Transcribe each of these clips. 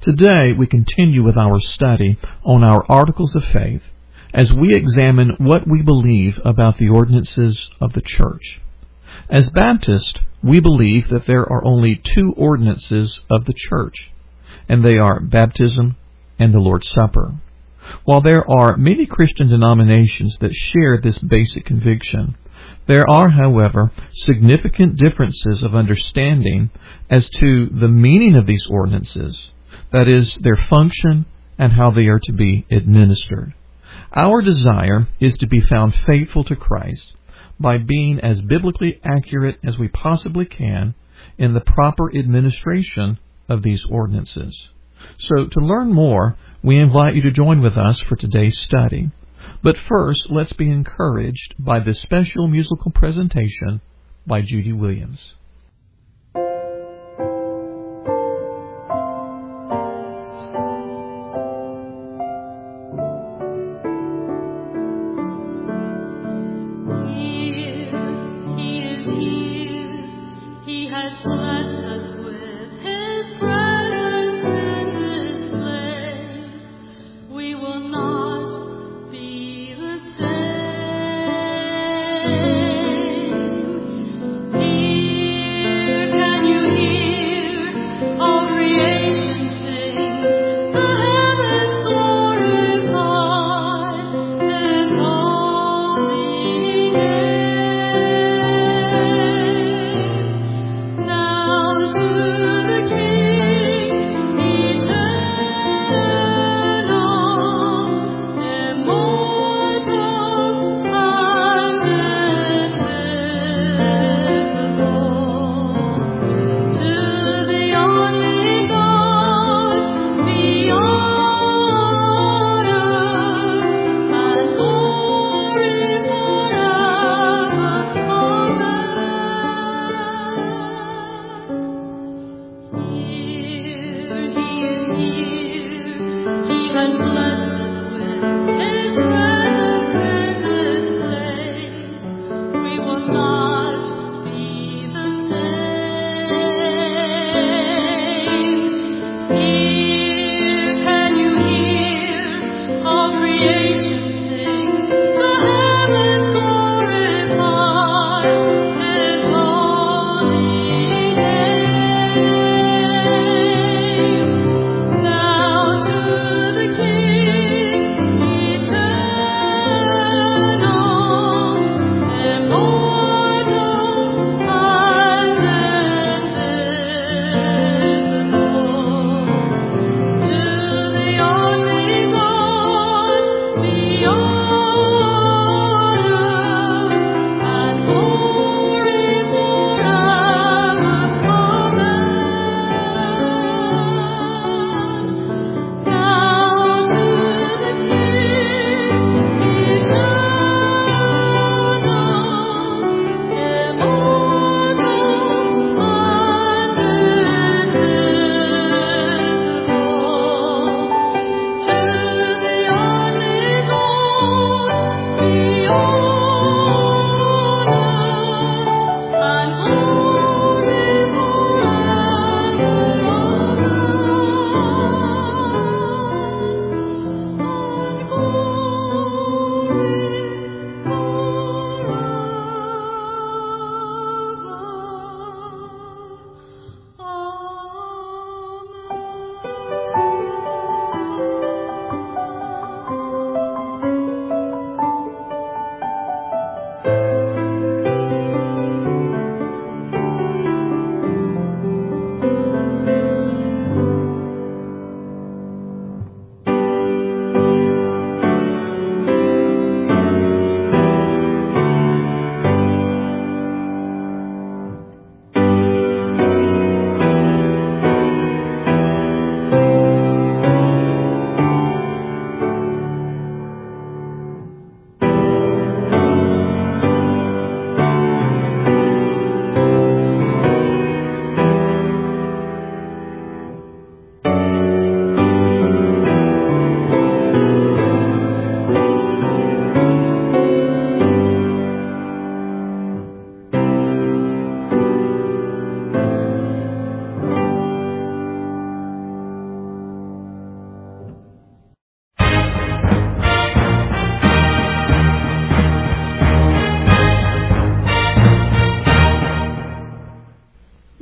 Today we continue with our study on our Articles of Faith as we examine what we believe about the ordinances of the Church. As Baptists, we believe that there are only two ordinances of the Church, and they are baptism and the Lord's Supper. While there are many Christian denominations that share this basic conviction, there are, however, significant differences of understanding as to the meaning of these ordinances, that is, their function and how they are to be administered. Our desire is to be found faithful to Christ by being as biblically accurate as we possibly can in the proper administration of these ordinances. So, to learn more, we invite you to join with us for today's study. But first, let's be encouraged by this special musical presentation by Judy Williams. He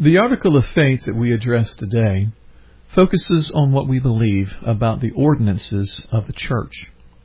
The article of faith that we address today focuses on what we believe about the ordinances of the church.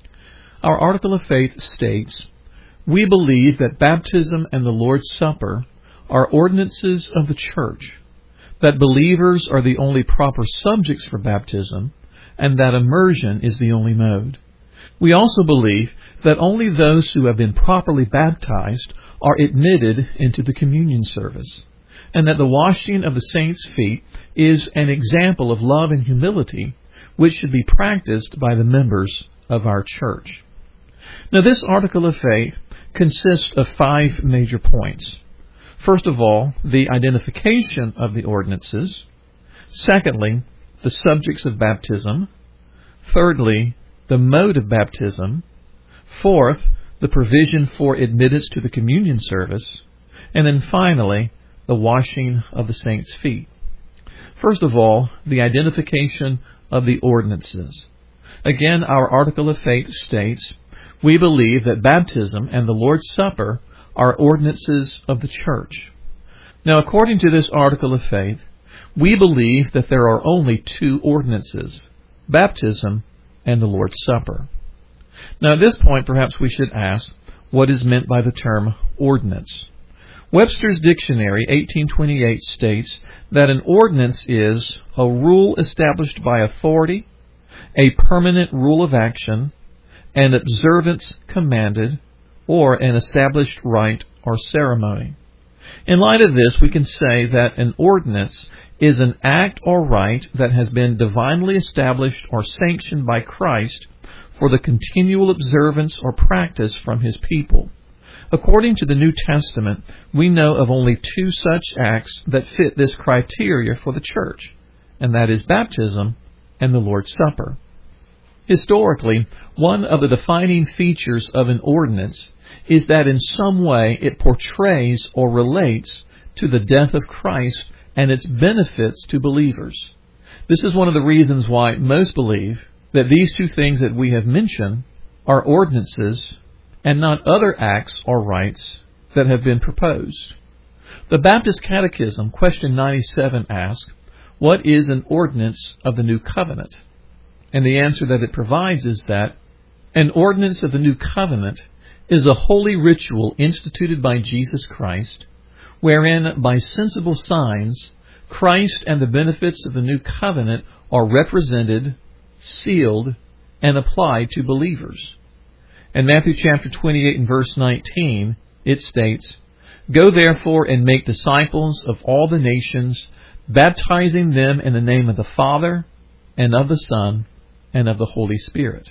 Our article of faith states, "We believe that baptism and the Lord's Supper are ordinances of the church, that believers are the only proper subjects for baptism, and that immersion is the only mode. We also believe that only those who have been properly baptized are admitted into the communion service, and that the washing of the saints' feet is an example of love and humility which should be practiced by the members of our church." Now, this article of faith consists of 5 major points. First of all, the identification of the ordinances. Secondly, the subjects of baptism. Thirdly, the mode of baptism. Fourth, the provision for admittance to the communion service. And then finally, the washing of the saints' feet. First of all, the identification of the ordinances. Again, our article of faith states, "We believe that baptism and the Lord's Supper are ordinances of the church." Now, according to this article of faith, we believe that there are only 2 ordinances, baptism and the Lord's Supper. Now, at this point, perhaps we should ask, what is meant by the term ordinance? Webster's Dictionary, 1828, states that an ordinance is a rule established by authority, a permanent rule of action, an observance commanded, or an established rite or ceremony. In light of this, we can say that an ordinance is an act or rite that has been divinely established or sanctioned by Christ for the continual observance or practice from His people. According to the New Testament, we know of only 2 such acts that fit this criteria for the church, and that is baptism and the Lord's Supper. Historically, one of the defining features of an ordinance is that in some way it portrays or relates to the death of Christ and its benefits to believers. This is one of the reasons why most believe that these 2 things that we have mentioned are ordinances and not other acts or rites that have been proposed. The Baptist Catechism, question 97, asks, "What is an ordinance of the New Covenant?" And the answer that it provides is that an ordinance of the New Covenant is a holy ritual instituted by Jesus Christ, wherein by sensible signs Christ and the benefits of the New Covenant are represented, sealed, and applied to believers. In Matthew chapter 28 and verse 19, it states, "Go therefore and make disciples of all the nations, baptizing them in the name of the Father, and of the Son, and of the Holy Spirit."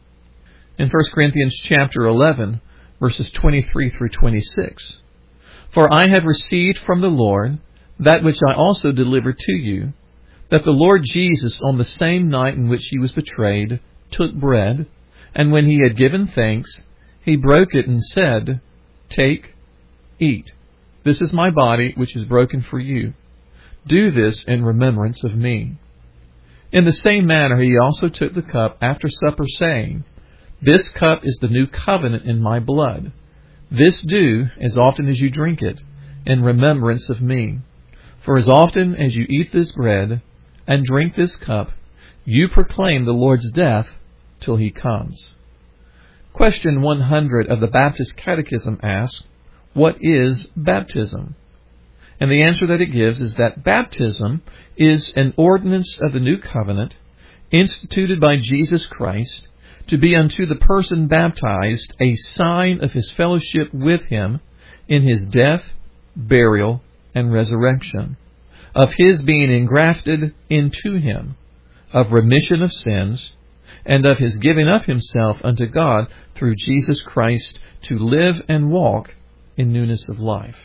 In 1 Corinthians chapter 11, verses 23 through 26, "For I have received from the Lord that which I also delivered to you, that the Lord Jesus, on the same night in which He was betrayed, took bread, and when He had given thanks, He broke it and said, 'Take, eat. This is my body, which is broken for you. Do this in remembrance of me.' In the same manner He also took the cup after supper, saying, 'This cup is the new covenant in my blood. This do, as often as you drink it, in remembrance of me. For as often as you eat this bread and drink this cup, you proclaim the Lord's death till He comes." Question 100 of the Baptist Catechism asks, "What is baptism?" And the answer that it gives is that baptism is an ordinance of the New Covenant instituted by Jesus Christ to be unto the person baptized a sign of his fellowship with Him in His death, burial, and resurrection, of His being engrafted into Him, of remission of sins, and of His giving up Himself unto God through Jesus Christ to live and walk in newness of life.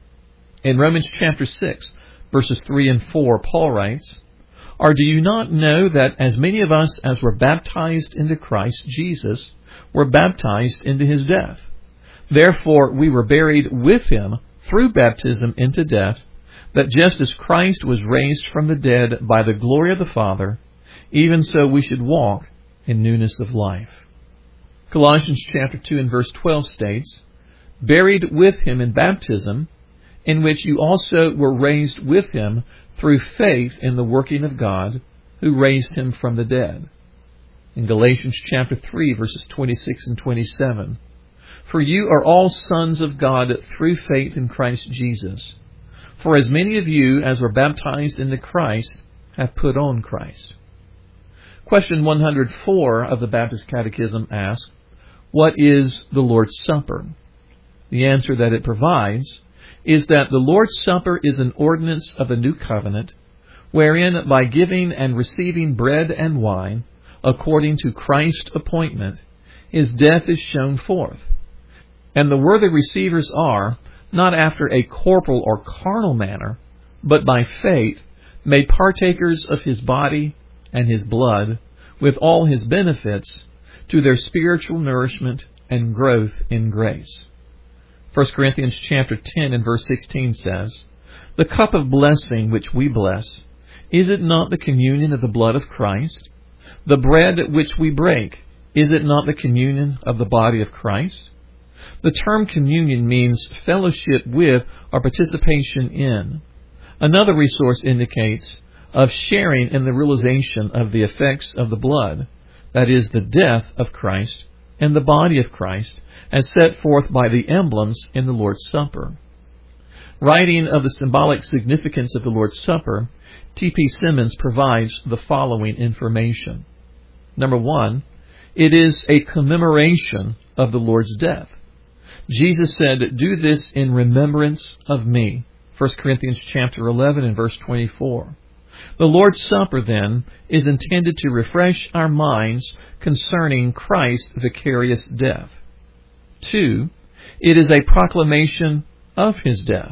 In Romans chapter 6, verses 3 and 4, Paul writes, "Or do you not know that as many of us as were baptized into Christ Jesus were baptized into His death? Therefore we were buried with Him through baptism into death, that just as Christ was raised from the dead by the glory of the Father, even so we should walk in newness of life." Colossians chapter 2 and verse 12 states, "Buried with Him in baptism, in which you also were raised with him through faith in the working of God, who raised him from the dead. In Galatians chapter 3, verses 26 and 27, for you are all sons of God through faith in Christ Jesus. For as many of you as were baptized into Christ have put on Christ. Question 104 of the Baptist Catechism asks, what is the Lord's Supper? The answer that it provides is that the Lord's Supper is an ordinance of the new covenant, wherein by giving and receiving bread and wine, according to Christ's appointment, his death is shown forth. And the worthy receivers are, not after a corporal or carnal manner, but by faith, made partakers of his body and his blood, with all his benefits, to their spiritual nourishment and growth in grace. 1 Corinthians chapter 10 and verse 16 says, the cup of blessing which we bless, is it not the communion of the blood of Christ? The bread which we break, is it not the communion of the body of Christ? The term communion means fellowship with or participation in. Another resource indicates of sharing in the realization of the effects of the blood, that is, the death of Christ and the body of Christ, as set forth by the emblems in the Lord's Supper. Writing of the symbolic significance of the Lord's Supper, T.P. Simmons provides the following information. Number 1, it is a commemoration of the Lord's death. Jesus said, do this in remembrance of me. 1 Corinthians chapter 11 and verse 24. The Lord's Supper, then, is intended to refresh our minds concerning Christ's vicarious death. 2, it is a proclamation of his death.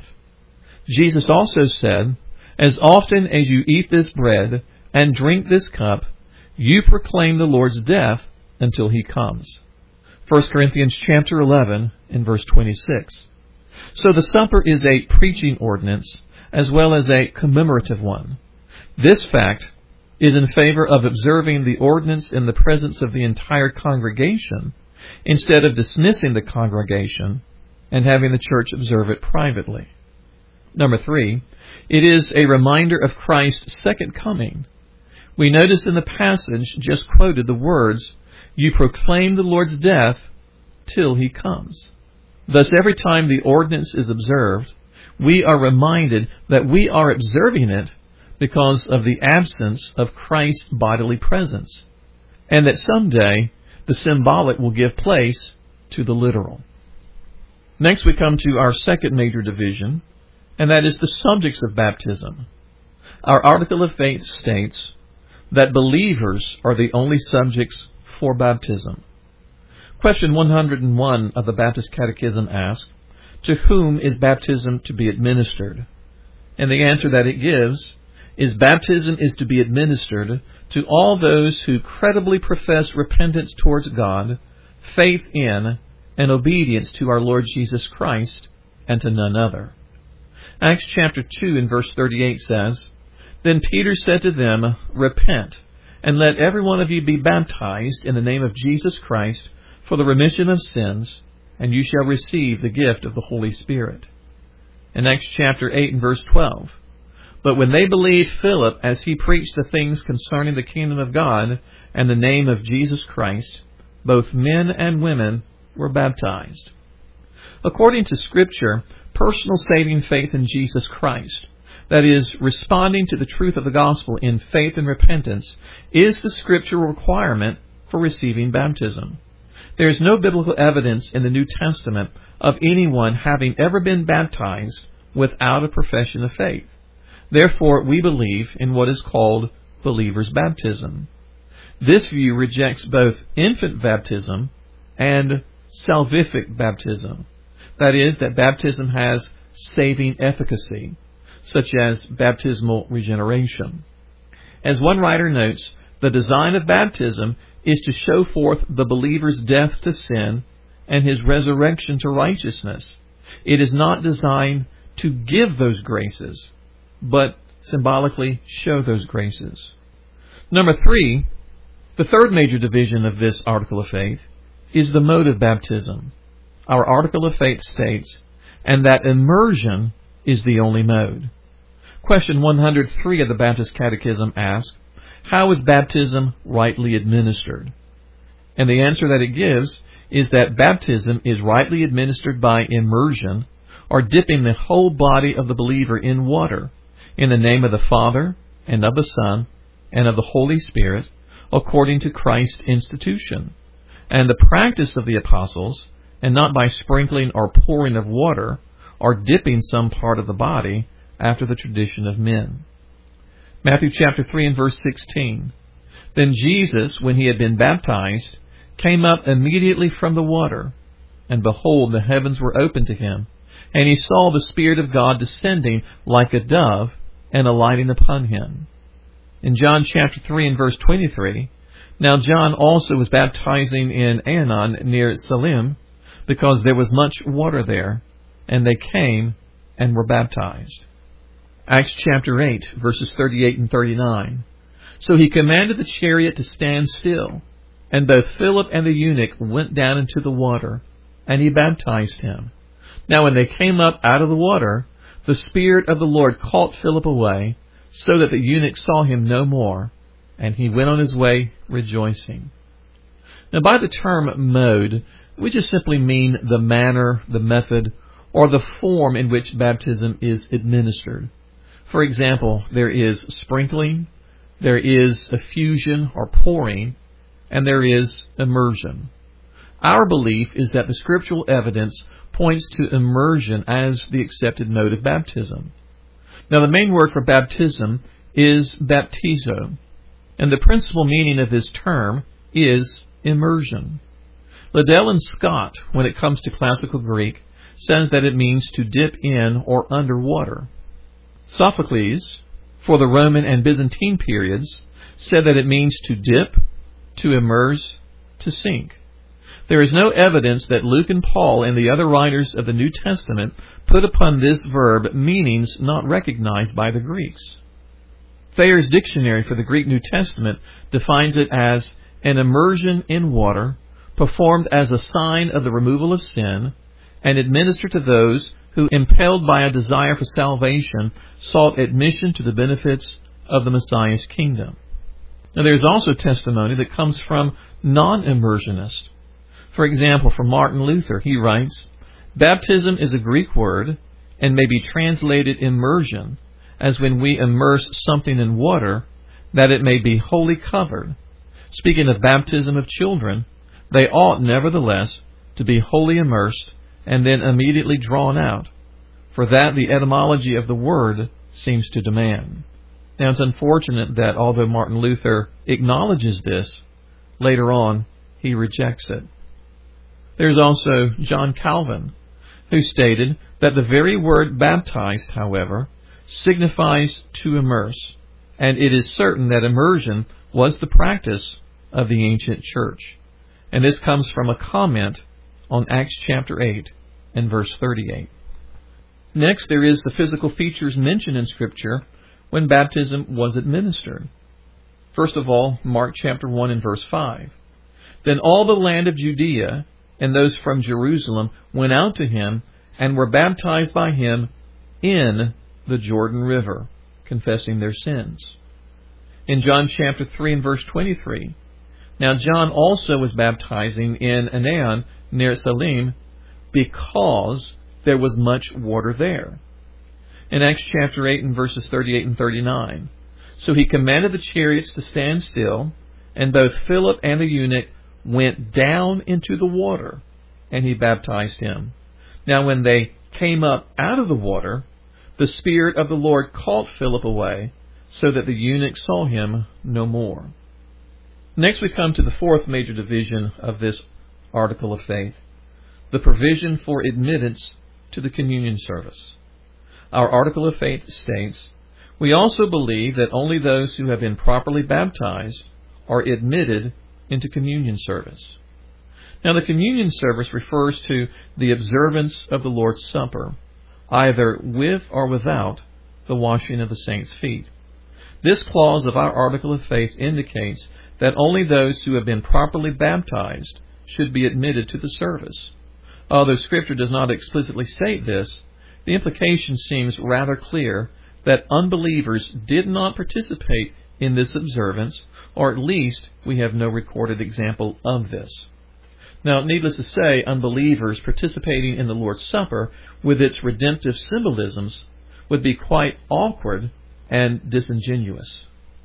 Jesus also said, as often as you eat this bread and drink this cup, you proclaim the Lord's death until he comes. 1 Corinthians chapter 11 and verse 26. So the supper is a preaching ordinance as well as a commemorative one. This fact is in favor of observing the ordinance in the presence of the entire congregation instead of dismissing the congregation and having the church observe it privately. Number 3, it is a reminder of Christ's second coming. We notice in the passage just quoted the words, you proclaim the Lord's death till he comes. Thus, every time the ordinance is observed, we are reminded that we are observing it because of the absence of Christ's bodily presence, and that someday the symbolic will give place to the literal. Next, we come to our second major division, and that is the subjects of baptism. Our article of faith states that believers are the only subjects for baptism. Question 101 of the Baptist Catechism asks, to whom is baptism to be administered? And the answer that it gives is baptism is to be administered to all those who credibly profess repentance towards God, faith in, and obedience to our Lord Jesus Christ, and to none other. Acts chapter 2 and verse 38 says, then Peter said to them, repent, and let every one of you be baptized in the name of Jesus Christ for the remission of sins, and you shall receive the gift of the Holy Spirit. In Acts chapter 8 and verse 12, but when they believed Philip as he preached the things concerning the kingdom of God and the name of Jesus Christ, both men and women were baptized. According to Scripture, personal saving faith in Jesus Christ, that is, responding to the truth of the gospel in faith and repentance, is the scriptural requirement for receiving baptism. There is no biblical evidence in the New Testament of anyone having ever been baptized without a profession of faith. Therefore, we believe in what is called believer's baptism. This view rejects both infant baptism and salvific baptism. That is, that baptism has saving efficacy, such as baptismal regeneration. As one writer notes, the design of baptism is to show forth the believer's death to sin and his resurrection to righteousness. It is not designed to give those graces, but symbolically show those graces. Number 3, the third major division of this article of faith, is the mode of baptism. Our article of faith states, and that immersion is the only mode. Question 103 of the Baptist Catechism asks, how is baptism rightly administered? And the answer that it gives is that baptism is rightly administered by immersion, or dipping the whole body of the believer in water, in the name of the Father, and of the Son, and of the Holy Spirit, according to Christ's institution, and the practice of the apostles, and not by sprinkling or pouring of water, or dipping some part of the body, after the tradition of men. Matthew chapter 3 and verse 16. Then Jesus, when he had been baptized, came up immediately from the water, and behold, the heavens were opened to him, and he saw the Spirit of God descending like a dove, and alighting upon him. In John chapter 3 and verse 23, now John also was baptizing in Aenon near Salim, because there was much water there, and they came and were baptized. Acts chapter 8, verses 38 and 39. So he commanded the chariot to stand still, and both Philip and the eunuch went down into the water, and he baptized him. Now when they came up out of the water, the Spirit of the Lord caught Philip away, so that the eunuch saw him no more, and he went on his way rejoicing. Now by the term mode, we just simply mean the manner, the method, or the form in which baptism is administered. For example, there is sprinkling, there is effusion or pouring, and there is immersion. Our belief is that the scriptural evidence points to immersion as the accepted mode of baptism. Now the main word for baptism is baptizo, and the principal meaning of this term is immersion. Liddell and Scott, when it comes to classical Greek, says that it means to dip in or under water. Sophocles, for the Roman and Byzantine periods, said that it means to dip, to immerse, to sink. There is no evidence that Luke and Paul and the other writers of the New Testament put upon this verb meanings not recognized by the Greeks. Thayer's Dictionary for the Greek New Testament defines it as an immersion in water performed as a sign of the removal of sin and administered to those who, impelled by a desire for salvation, sought admission to the benefits of the Messiah's kingdom. Now there is also testimony that comes from non-immersionists. For example, from Martin Luther, he writes, baptism is a Greek word and may be translated immersion, as when we immerse something in water, that it may be wholly covered. Speaking of baptism of children, they ought nevertheless to be wholly immersed and then immediately drawn out, for that the etymology of the word seems to demand. Now it's unfortunate that although Martin Luther acknowledges this, later on he rejects it. There's also John Calvin, who stated that the very word baptized, however, signifies to immerse, and it is certain that immersion was the practice of the ancient church. And this comes from a comment on Acts chapter 8 and verse 38. Next, there is the physical features mentioned in Scripture when baptism was administered. First of all, Mark chapter 1 and verse 5. Then all the land of Judea and those from Jerusalem went out to him and were baptized by him in the Jordan River, confessing their sins. In John chapter 3 and verse 23, now John also was baptizing in Aenon near Salim, because there was much water there. In Acts chapter 8 and verses 38 and 39, so he commanded the chariots to stand still, and both Philip and the eunuch went down into the water, and he baptized him. Now when they came up out of the water, the Spirit of the Lord caught Philip away, so that the eunuch saw him no more. Next we come to the fourth major division of this article of faith, the provision for admittance to the communion service. Our article of faith states, we also believe that only those who have been properly baptized are admitted into communion service. Now the communion service refers to the observance of the Lord's Supper, either with or without the washing of the saints' feet. This clause of our article of faith indicates that only those who have been properly baptized should be admitted to the service. Although Scripture does not explicitly state this, the implication seems rather clear that unbelievers did not participate in this observance, or at least we have no recorded example of this. Now, needless to say, unbelievers participating in the Lord's Supper with its redemptive symbolisms would be quite awkward and disingenuous.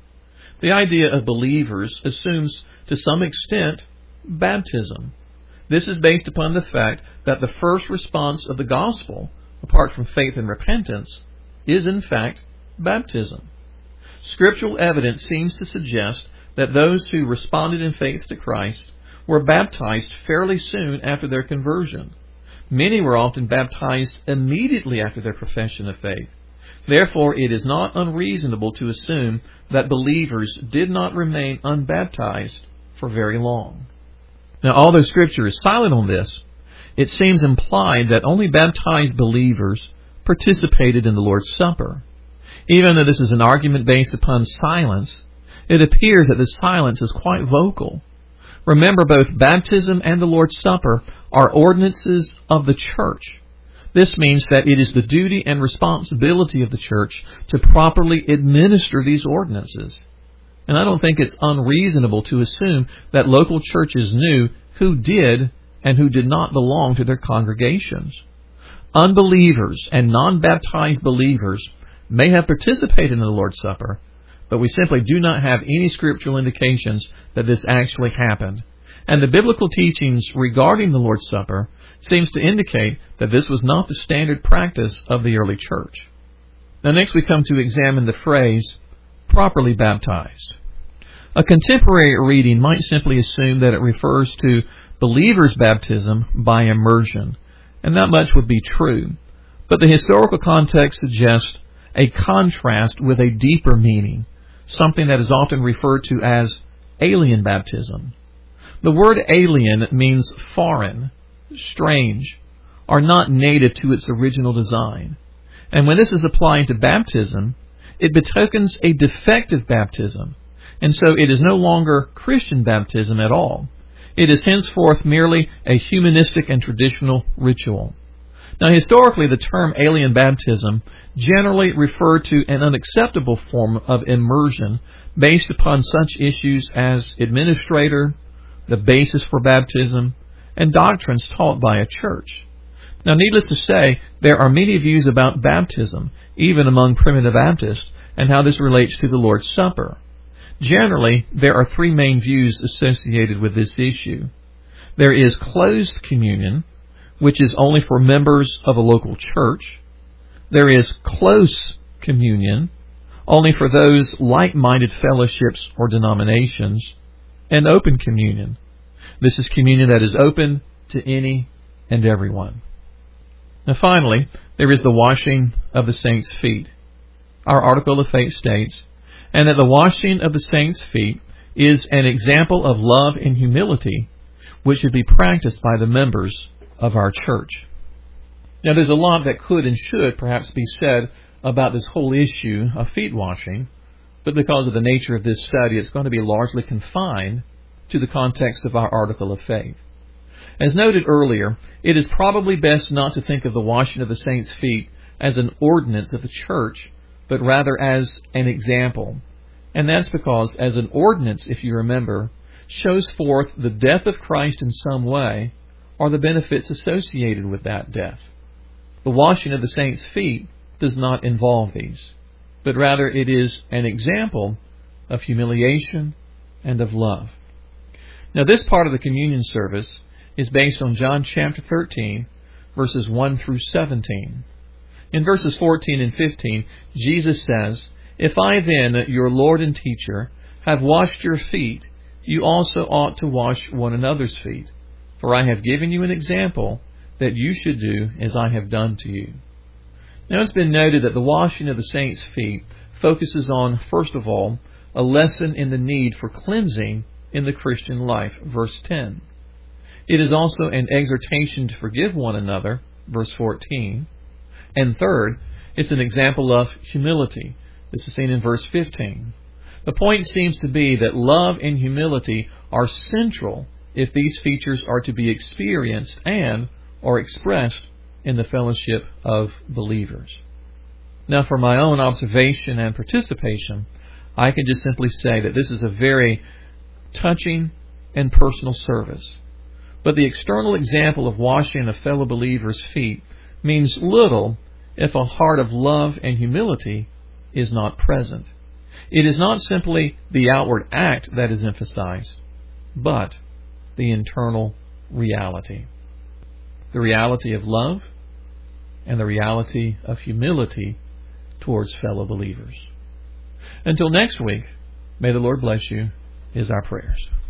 The idea of believers assumes, to some extent, baptism. This is based upon the fact that the first response of the gospel, apart from faith and repentance, is in fact baptism. Scriptural evidence seems to suggest that those who responded in faith to Christ were baptized fairly soon after their conversion. Many were often baptized immediately after their profession of faith. Therefore, it is not unreasonable to assume that believers did not remain unbaptized for very long. Now, although Scripture is silent on this, it seems implied that only baptized believers participated in the Lord's Supper. Even though this is an argument based upon silence, it appears that the silence is quite vocal. Remember, both baptism and the Lord's Supper are ordinances of the church. This means that it is the duty and responsibility of the church to properly administer these ordinances. And I don't think it's unreasonable to assume that local churches knew who did and who did not belong to their congregations. Unbelievers and non-baptized believers may have participated in the Lord's Supper, but we simply do not have any scriptural indications that this actually happened. And the biblical teachings regarding the Lord's Supper seems to indicate that this was not the standard practice of the early church. Now next we come to examine the phrase, properly baptized. A contemporary reading might simply assume that it refers to believers' baptism by immersion, and that much would be true. But the historical context suggests a contrast with a deeper meaning, something that is often referred to as alien baptism. The word alien means foreign, strange, or not native to its original design. And when this is applied to baptism, it betokens a defective baptism, and so it is no longer Christian baptism at all. It is henceforth merely a humanistic and traditional ritual. Now, historically, the term alien baptism generally referred to an unacceptable form of immersion based upon such issues as administrator, the basis for baptism, and doctrines taught by a church. Now, needless to say, there are many views about baptism, even among primitive Baptists, and how this relates to the Lord's Supper. Generally, there are three main views associated with this issue. There is closed communion, which is only for members of a local church. There is close communion, only for those like-minded fellowships or denominations. And open communion. This is communion that is open to any and everyone. Now finally, there is the washing of the saints' feet. Our article of faith states, and that the washing of the saints' feet is an example of love and humility, which should be practiced by the members of our church. Now there's a lot that could and should perhaps be said about this whole issue of feet washing, but because of the nature of this study, it's going to be largely confined to the context of our article of faith. As noted earlier, it is probably best not to think of the washing of the saints' feet as an ordinance of the church, but rather as an example. And that's because, as an ordinance, if you remember, shows forth the death of Christ in some way, or the benefits associated with that death. The washing of the saints' feet does not involve these, but rather it is an example of humiliation and of love. Now, this part of the communion service is based on John chapter 13, verses 1 through 17. In verses 14 and 15, Jesus says, "If I then, your Lord and teacher, have washed your feet, you also ought to wash one another's feet. For I have given you an example that you should do as I have done to you." Now, it's been noted that the washing of the saints' feet focuses on, first of all, a lesson in the need for cleansing in the Christian life, verse 10. It is also an exhortation to forgive one another, verse 14. And third, it's an example of humility. This is seen in verse 15. The point seems to be that love and humility are central if these features are to be experienced and or expressed in the fellowship of believers. Now, for my own observation and participation, I can just simply say that this is a very touching and personal service. But the external example of washing a fellow believer's feet means little if a heart of love and humility is not present. It is not simply the outward act that is emphasized, but the internal reality. The reality of love and the reality of humility towards fellow believers. Until next week, may the Lord bless you, is our prayers.